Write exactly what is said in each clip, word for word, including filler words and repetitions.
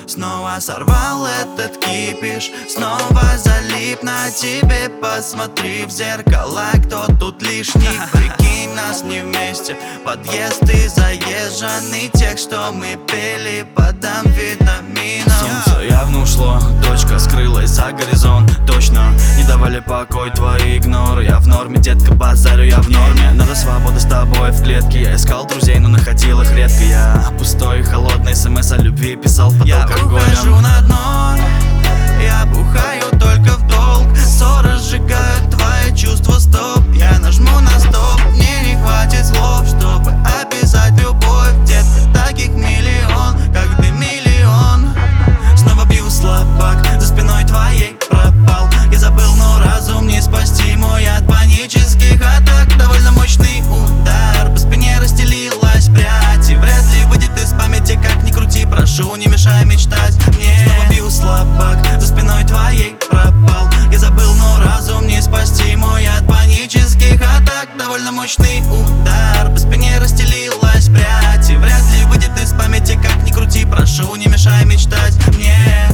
Снова сорвал этот кипиш, снова залип на тебе. Посмотри в зеркало, кто тут лишний. Прикинь, нас не вместе, подъезды заезжаны. Тех, что мы пели под амфетамином. Солнце явно ушло, точка скрылась за горизонт. Точно, не давали покой твои игноры. Я в норме, детка, базарю, я в норме. Надо свобода с тобой в клетке. Я искал друзей, но находил их редко. Я пустой, холодный смс о любви писал под я алкоголем. Я ухожу на дно, я бухаю только в долг. Ссоры сжигают твои чувства, стоп. Я нажму на стоп, мне не хватит слов, чтобы описать любовь. Детка, таких миллион, как ты миллион. Снова бью слабак, за спиной твоей пропал. Я забыл, но разум не спасти мой от панических атак. Довольно мощный удар, по спине расстелилась прядь. И вряд ли выйдет из памяти, как ни крути. Прошу, не мешай мечтать мне. Снова бью слабак, за спиной твоей пропал. Я забыл, но разум не спасти мой от панических атак. Довольно мощный удар, по спине расстелилась прядь. И вряд ли выйдет из памяти, как ни крути. Прошу, не мешай мечтать мне.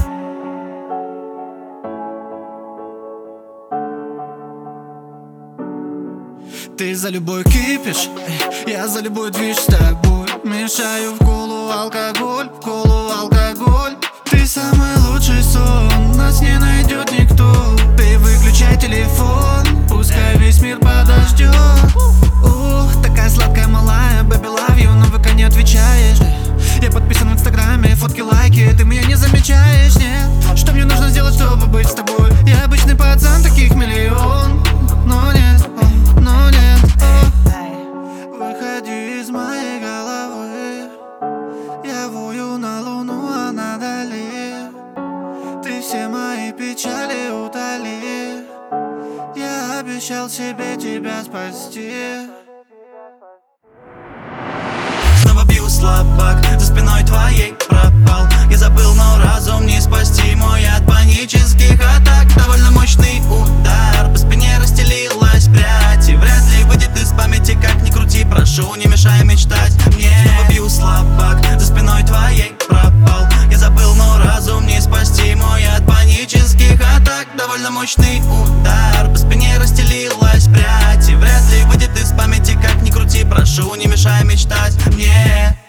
Ты за любой кипиш, я за любой движ с тобой. Мешаю в колу алкоголь, в колу алкоголь. Ты самый лучший сон, нас не найдет никто. Ты выключай телефон, пускай весь мир подождет. Ух, такая сладкая малая, baby love you, но ВК не отвечаешь. Я подписан в инстаграме, фотки, лайки, ты меня не замечаешь, нет? Что мне нужно сделать, чтобы быть с тобой? Я обычный пацан, таких миллион, но нет, но нет. Выходи из моей головы, я вою на луну, она дали. Ты все мои печали утоли. Я обещал себе тебя спасти. Снова бью слабак, за спиной твоей пропал. Я забыл, но разум не спасти мой от панических атак. Довольно мощный удар, по спине расстелилась прядь. И вряд ли выйдет из памяти, как ни крути. Прошу, не мешай мечтать мне. Снова бью слабак, за спиной твоей пропал. Я забыл, но разум не спасти мой от панических атак. Довольно мощный удар, по спине расстелилась прядь. И вряд ли выйдет из памяти, как ни крути. Прошу, не мешай мечтать мне.